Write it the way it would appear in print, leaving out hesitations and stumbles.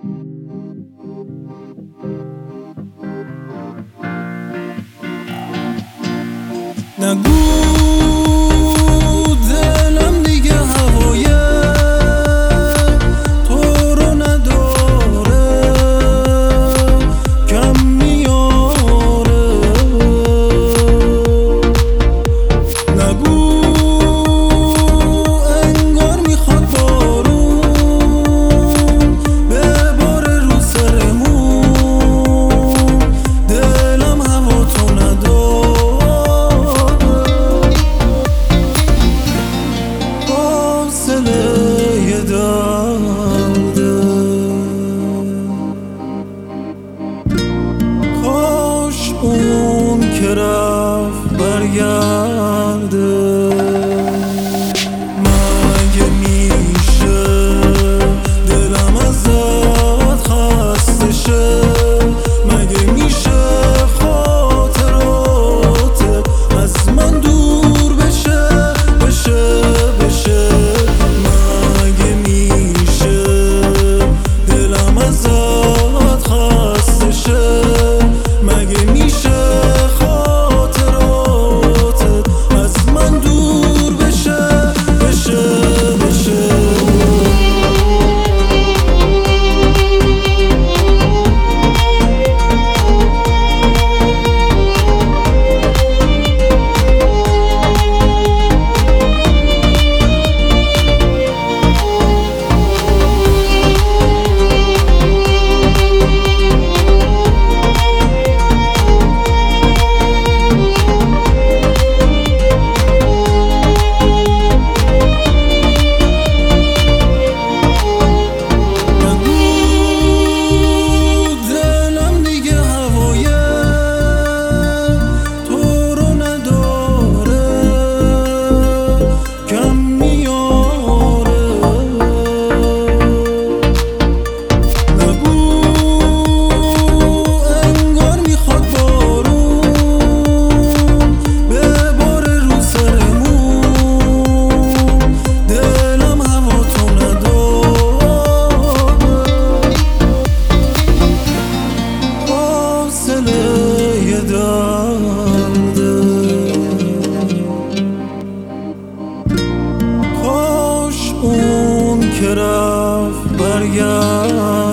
نگو دلم دیگه هوای تو رو نداره، کم میاره. نگو انگار میخواد بارون بباره رو سرمون، دلم هوا تو نداره. کاش اون که رفت برگرده. مگه میشه دلم ازت خسته شه؟ مگه میشه خاطراتت از من دور بشه بشه بشه؟ مگه میشه دلم ازت خسته شه؟ مگه میشه خاطراتت از من دور بشه بشه بشه؟ کاش اون که رفت برگرد.